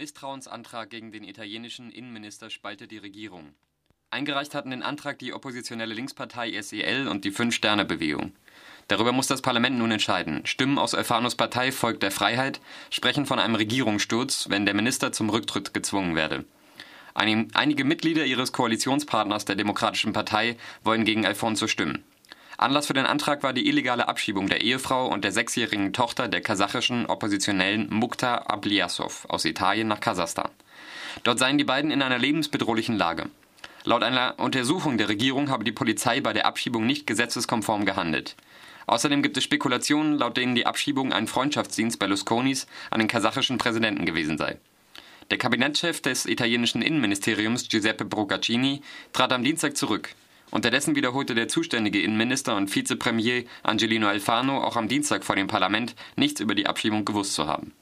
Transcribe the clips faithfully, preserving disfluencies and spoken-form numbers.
Misstrauensantrag gegen den italienischen Innenminister spaltet die Regierung. Eingereicht hatten den Antrag die oppositionelle Linkspartei S E L und die Fünf-Sterne-Bewegung. Darüber muss das Parlament nun entscheiden. Stimmen aus Alfanos Partei Volk der Freiheit sprechen von einem Regierungssturz, wenn der Minister zum Rücktritt gezwungen werde. Einige Mitglieder ihres Koalitionspartners der Demokratischen Partei wollen gegen Alfonso stimmen. Anlass für den Antrag war die illegale Abschiebung der Ehefrau und der sechsjährigen Tochter der kasachischen Oppositionellen Mukhtar Ablyasov aus Italien nach Kasachstan. Dort seien die beiden in einer lebensbedrohlichen Lage. Laut einer Untersuchung der Regierung habe die Polizei bei der Abschiebung nicht gesetzeskonform gehandelt. Außerdem gibt es Spekulationen, laut denen die Abschiebung ein Freundschaftsdienst Berlusconis an den kasachischen Präsidenten gewesen sei. Der Kabinettschef des italienischen Innenministeriums Giuseppe Procaccini trat am Dienstag zurück. Unterdessen wiederholte der zuständige Innenminister und Vizepremier Angelino Alfano auch am Dienstag vor dem Parlament, nichts über die Abschiebung gewusst zu haben.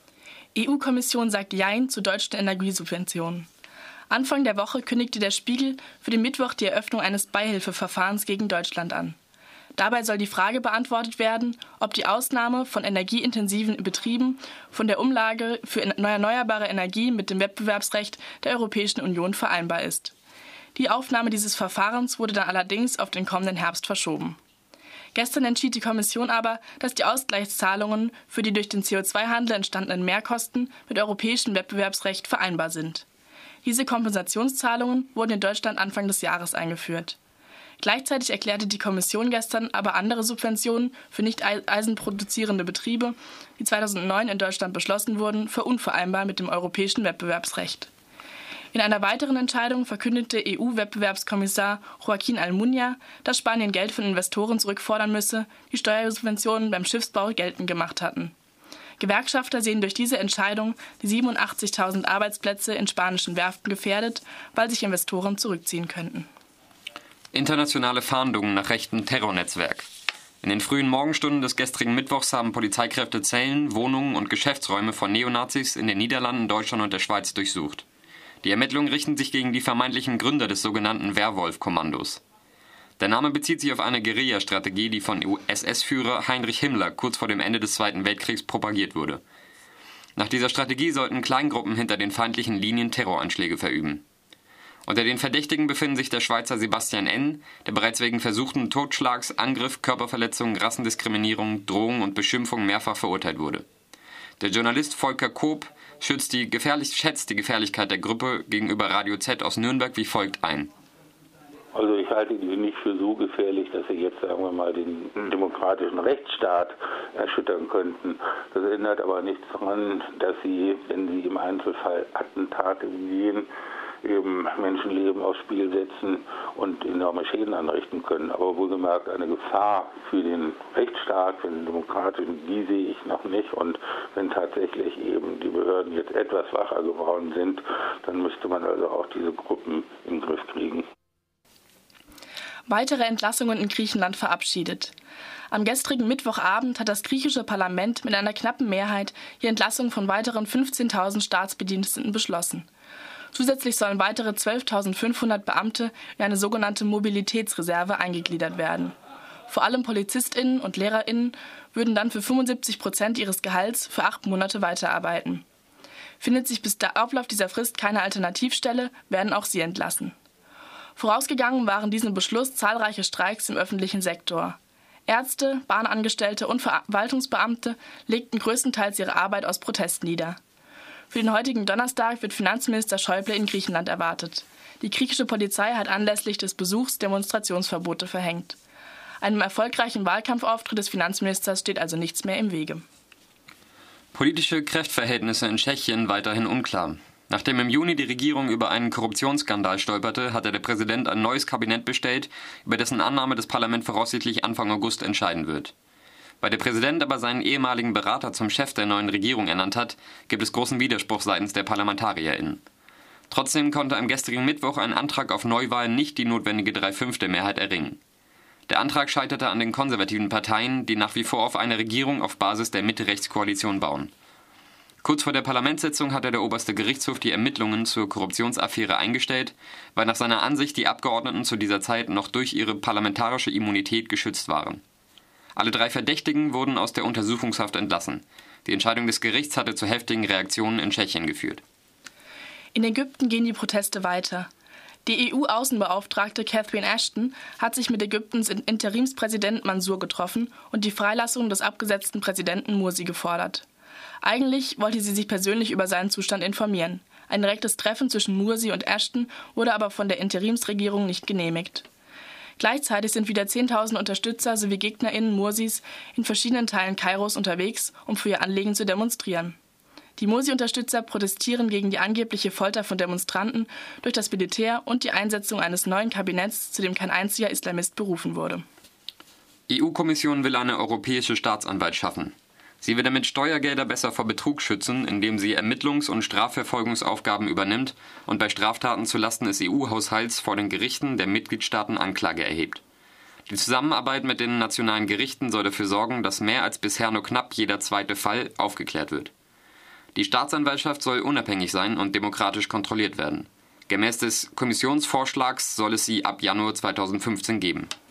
E U-Kommission sagt Jein zu deutschen Energiesubventionen. Anfang der Woche kündigte der Spiegel für den Mittwoch die Eröffnung eines Beihilfeverfahrens gegen Deutschland an. Dabei soll die Frage beantwortet werden, ob die Ausnahme von energieintensiven Betrieben von der Umlage für erneuerbare Energie mit dem Wettbewerbsrecht der Europäischen Union vereinbar ist. Die Aufnahme dieses Verfahrens wurde dann allerdings auf den kommenden Herbst verschoben. Gestern entschied die Kommission aber, dass die Ausgleichszahlungen für die durch den C O zwei Handel entstandenen Mehrkosten mit europäischem Wettbewerbsrecht vereinbar sind. Diese Kompensationszahlungen wurden in Deutschland Anfang des Jahres eingeführt. Gleichzeitig erklärte die Kommission gestern aber andere Subventionen für nicht eisenproduzierende Betriebe, die zweitausendneun in Deutschland beschlossen wurden, für unvereinbar mit dem europäischen Wettbewerbsrecht. In einer weiteren Entscheidung verkündete E U-Wettbewerbskommissar Joaquín Almunia, dass Spanien Geld von Investoren zurückfordern müsse, die Steuersubventionen beim Schiffsbau geltend gemacht hatten. Gewerkschafter sehen durch diese Entscheidung die siebenundachtzigtausend Arbeitsplätze in spanischen Werften gefährdet, weil sich Investoren zurückziehen könnten. Internationale Fahndungen nach rechten Terrornetzwerk. In den frühen Morgenstunden des gestrigen Mittwochs haben Polizeikräfte Zellen, Wohnungen und Geschäftsräume von Neonazis in den Niederlanden, Deutschland und der Schweiz durchsucht. Die Ermittlungen richten sich gegen die vermeintlichen Gründer des sogenannten Werwolf-Kommandos. Der Name bezieht sich auf eine Guerilla-Strategie, die von S S-Führer Heinrich Himmler kurz vor dem Ende des Zweiten Weltkriegs propagiert wurde. Nach dieser Strategie sollten Kleingruppen hinter den feindlichen Linien Terroranschläge verüben. Unter den Verdächtigen befinden sich der Schweizer Sebastian N., der bereits wegen versuchten Totschlags, Angriff, Körperverletzung, Rassendiskriminierung, Drohung und Beschimpfung mehrfach verurteilt wurde. Der Journalist Volker Koop schätzt die, gefährlich, schätzt die Gefährlichkeit der Gruppe gegenüber Radio Z aus Nürnberg wie folgt ein. Also ich halte die nicht für so gefährlich, dass sie jetzt, sagen wir mal, den demokratischen Rechtsstaat erschüttern könnten. Das ändert aber nichts daran, dass sie, wenn sie im Einzelfall Attentate begehen, eben Menschenleben aufs Spiel setzen und enorme Schäden anrichten können. Aber wohlgemerkt eine Gefahr für den Rechtsstaat, für den Demokratischen, die sehe ich noch nicht. Und wenn tatsächlich eben die Behörden jetzt etwas wacher geworden sind, dann müsste man also auch diese Gruppen im Griff kriegen. Weitere Entlassungen in Griechenland verabschiedet. Am gestrigen Mittwochabend hat das griechische Parlament mit einer knappen Mehrheit die Entlassung von weiteren fünfzehntausend Staatsbediensteten beschlossen. Zusätzlich sollen weitere zwölftausendfünfhundert Beamte in eine sogenannte Mobilitätsreserve eingegliedert werden. Vor allem PolizistInnen und LehrerInnen würden dann für fünfundsiebzig Prozent ihres Gehalts für acht Monate weiterarbeiten. Findet sich bis der Ablauf dieser Frist keine Alternativstelle, werden auch sie entlassen. Vorausgegangen waren diesem Beschluss zahlreiche Streiks im öffentlichen Sektor. Ärzte, Bahnangestellte und Verwaltungsbeamte legten größtenteils ihre Arbeit aus Protest nieder. Für den heutigen Donnerstag wird Finanzminister Schäuble in Griechenland erwartet. Die griechische Polizei hat anlässlich des Besuchs Demonstrationsverbote verhängt. Einem erfolgreichen Wahlkampfauftritt des Finanzministers steht also nichts mehr im Wege. Politische Kräftverhältnisse in Tschechien weiterhin unklar. Nachdem im Juni die Regierung über einen Korruptionsskandal stolperte, hatte der Präsident ein neues Kabinett bestellt, über dessen Annahme das Parlament voraussichtlich Anfang August entscheiden wird. Weil der Präsident aber seinen ehemaligen Berater zum Chef der neuen Regierung ernannt hat, gibt es großen Widerspruch seitens der ParlamentarierInnen. Trotzdem konnte am gestrigen Mittwoch ein Antrag auf Neuwahlen nicht die notwendige Dreifünftel-Mehrheit erringen. Der Antrag scheiterte an den konservativen Parteien, die nach wie vor auf eine Regierung auf Basis der Mitte-Rechts-Koalition bauen. Kurz vor der Parlamentssitzung hatte der oberste Gerichtshof die Ermittlungen zur Korruptionsaffäre eingestellt, weil nach seiner Ansicht die Abgeordneten zu dieser Zeit noch durch ihre parlamentarische Immunität geschützt waren. Alle drei Verdächtigen wurden aus der Untersuchungshaft entlassen. Die Entscheidung des Gerichts hatte zu heftigen Reaktionen in Tschechien geführt. In Ägypten gehen die Proteste weiter. Die E U-Außenbeauftragte Catherine Ashton hat sich mit Ägyptens Interimspräsident Mansour getroffen und die Freilassung des abgesetzten Präsidenten Mursi gefordert. Eigentlich wollte sie sich persönlich über seinen Zustand informieren. Ein direktes Treffen zwischen Mursi und Ashton wurde aber von der Interimsregierung nicht genehmigt. Gleichzeitig sind wieder zehntausend Unterstützer sowie GegnerInnen Mursis in verschiedenen Teilen Kairos unterwegs, um für ihr Anliegen zu demonstrieren. Die Mursi-Unterstützer protestieren gegen die angebliche Folter von Demonstranten durch das Militär und die Einsetzung eines neuen Kabinetts, zu dem kein einziger Islamist berufen wurde. E U-Kommission will eine europäische Staatsanwalt schaffen. Sie will damit Steuergelder besser vor Betrug schützen, indem sie Ermittlungs- und Strafverfolgungsaufgaben übernimmt und bei Straftaten zulasten des E U-Haushalts vor den Gerichten der Mitgliedstaaten Anklage erhebt. Die Zusammenarbeit mit den nationalen Gerichten soll dafür sorgen, dass mehr als bisher nur knapp jeder zweite Fall aufgeklärt wird. Die Staatsanwaltschaft soll unabhängig sein und demokratisch kontrolliert werden. Gemäß des Kommissionsvorschlags soll es sie ab Januar zweitausendfünfzehn geben.